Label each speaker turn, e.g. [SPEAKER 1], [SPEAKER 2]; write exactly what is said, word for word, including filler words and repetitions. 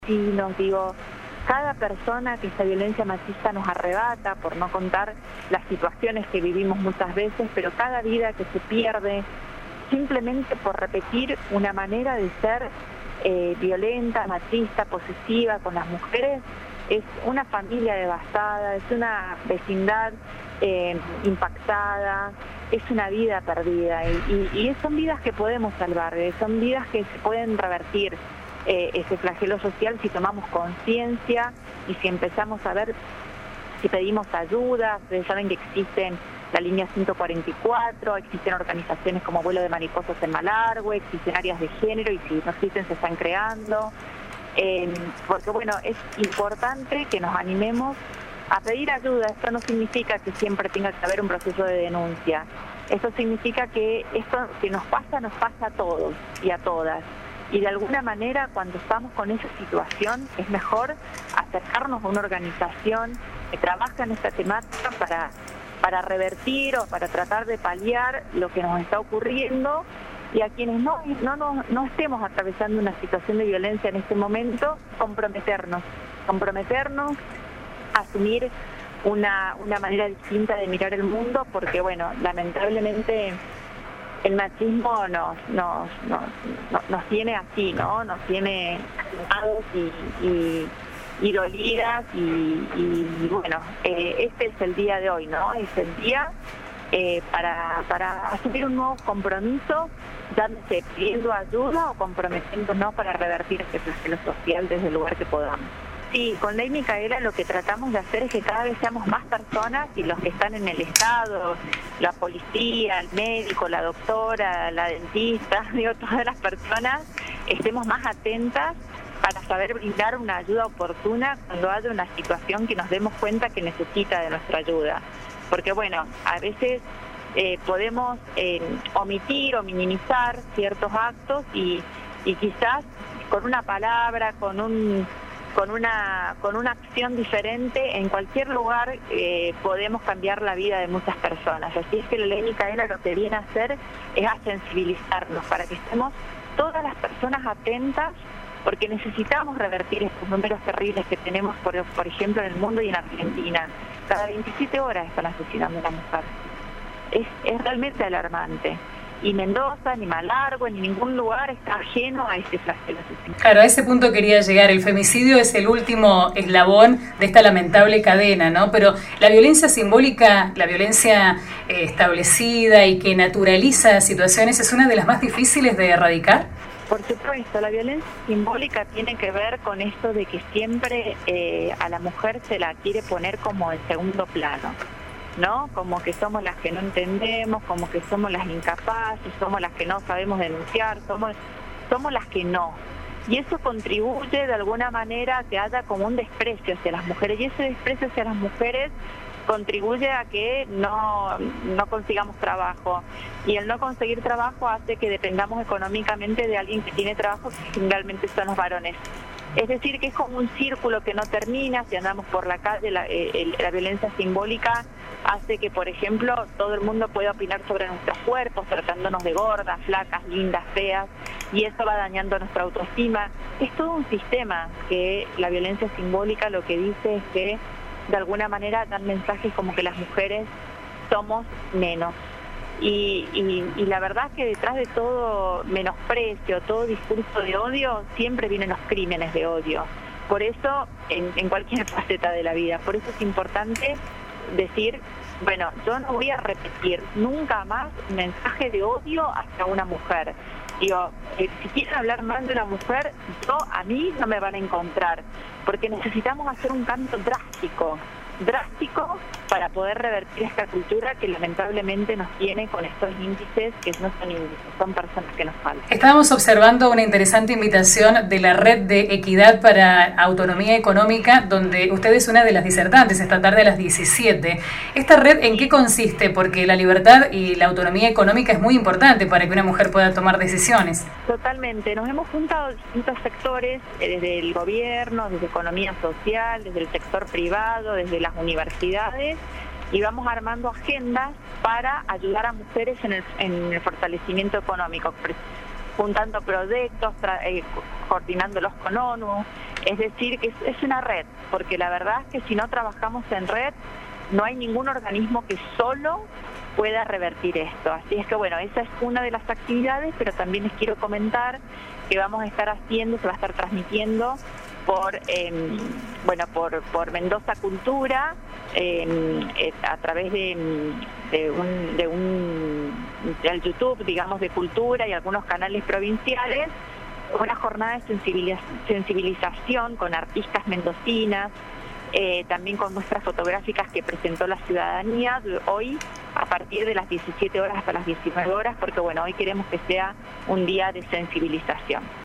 [SPEAKER 1] vecinos, digo, cada persona que esta violencia machista nos arrebata, por no contar las situaciones que vivimos muchas veces, pero cada vida que se pierde simplemente por repetir una manera de ser eh, violenta, machista, posesiva con las mujeres, es una familia devastada, es una vecindad eh, impactada, es una vida perdida y, y, y son vidas que podemos salvar, eh, son vidas que se pueden revertir. Eh, ese flagelo social si tomamos conciencia y si empezamos a ver, si pedimos ayuda. Ustedes saben que existen la línea ciento cuarenta y cuatro, existen organizaciones como Vuelo de Mariposas en Malargüe, existen áreas de género y si no existen se están creando, eh, porque bueno, es importante que nos animemos a pedir ayuda. Esto no significa que siempre tenga que haber un proceso de denuncia, esto significa que esto que nos pasa, nos pasa a todos y a todas. Y de alguna manera, cuando estamos con esa situación, es mejor acercarnos a una organización que trabaja en esta temática para, para revertir o para tratar de paliar lo que nos está ocurriendo. Y a quienes no, no, no, no estemos atravesando una situación de violencia en este momento, comprometernos, comprometernos, asumir una, una manera distinta de mirar el mundo, porque bueno, lamentablemente el machismo nos, nos, nos, nos, nos tiene así, ¿no? Nos tiene asustados y, y, y dolidas y, y bueno, eh, este es el día de hoy, ¿no? Es el día eh, para, para asumir un nuevo compromiso, llámese pidiendo ayuda o comprometiéndonos para revertir este flagelo social desde el lugar que podamos. Sí, con Ley Micaela lo que tratamos de hacer es que cada vez seamos más personas y los que están en el Estado, la policía, el médico, la doctora, la dentista, digo, todas las personas estemos más atentas para saber brindar una ayuda oportuna cuando haya una situación que nos demos cuenta que necesita de nuestra ayuda. Porque bueno, a veces eh, podemos eh, omitir o minimizar ciertos actos y, y quizás con una palabra, con un... con una con una acción diferente en cualquier lugar eh, podemos cambiar la vida de muchas personas. Así es que la Ley Micaela lo que viene a hacer es a sensibilizarnos para que estemos todas las personas atentas, porque necesitamos revertir estos números terribles que tenemos, por, por ejemplo, en el mundo y en Argentina. Cada veintisiete horas están asesinando a una mujer. Es, es realmente alarmante. Y Mendoza, ni Malargüe, ni ningún lugar está ajeno a este flagelo.
[SPEAKER 2] Claro, a ese punto quería llegar. El femicidio es el último eslabón de esta lamentable cadena, ¿no? Pero la violencia simbólica, la violencia eh, establecida y que naturaliza situaciones, ¿es una de las más difíciles de erradicar?
[SPEAKER 1] Por supuesto, la violencia simbólica tiene que ver con esto de que siempre eh, a la mujer se la quiere poner como en segundo plano, ¿no? Como que somos las que no entendemos, como que somos las incapaces, somos las que no sabemos denunciar, somos, somos las que no. Y eso contribuye de alguna manera a que haya como un desprecio hacia las mujeres, y ese desprecio hacia las mujeres contribuye a que no, no consigamos trabajo, y el no conseguir trabajo hace que dependamos económicamente de alguien que tiene trabajo, que generalmente son los varones. Es decir, que es como un círculo que no termina. Si andamos por la calle, la, eh, la violencia simbólica hace que, por ejemplo, todo el mundo pueda opinar sobre nuestros cuerpos, tratándonos de gordas, flacas, lindas, feas, y eso va dañando nuestra autoestima. Es todo un sistema que la violencia simbólica lo que dice es que, de alguna manera, dan mensajes como que las mujeres somos menos. Y, y, y la verdad es que detrás de todo menosprecio, todo discurso de odio, siempre vienen los crímenes de odio. Por eso, en, en cualquier faceta de la vida, por eso es importante decir, bueno, yo no voy a repetir nunca más un mensaje de odio hacia una mujer. Digo, eh, si quieren hablar mal de una mujer, yo, a mí no me van a encontrar, porque necesitamos hacer un cambio drástico, drástico para poder revertir esta cultura que lamentablemente nos tiene con estos índices que no son índices, son personas que nos faltan.
[SPEAKER 2] Estábamos observando una interesante invitación de la Red de Equidad para Autonomía Económica, donde usted es una de las disertantes esta tarde a las diecisiete. ¿Esta red en qué consiste? Porque la libertad y la autonomía económica es muy importante para que una mujer pueda tomar decisiones.
[SPEAKER 1] Totalmente. Nos hemos juntado distintos sectores, desde el gobierno, desde economía social, desde el sector privado, desde las universidades, y vamos armando agendas para ayudar a mujeres en el, en el fortalecimiento económico, juntando proyectos, tra- eh, coordinándolos con ONU, Es decir, que es, es una red, porque la verdad es que si no trabajamos en red, no hay ningún organismo que solo pueda revertir esto. Así es que bueno, esa es una de las actividades, pero también les quiero comentar que vamos a estar haciendo, se va a estar transmitiendo por eh, bueno por, por Mendoza Cultura, eh, eh, a través de, de un, de un del YouTube, digamos, de cultura y algunos canales provinciales, una jornada de sensibilización con artistas mendocinas, eh, también con muestras fotográficas que presentó la ciudadanía hoy a partir de las diecisiete horas hasta las diecinueve horas, porque bueno, hoy queremos que sea un día de sensibilización.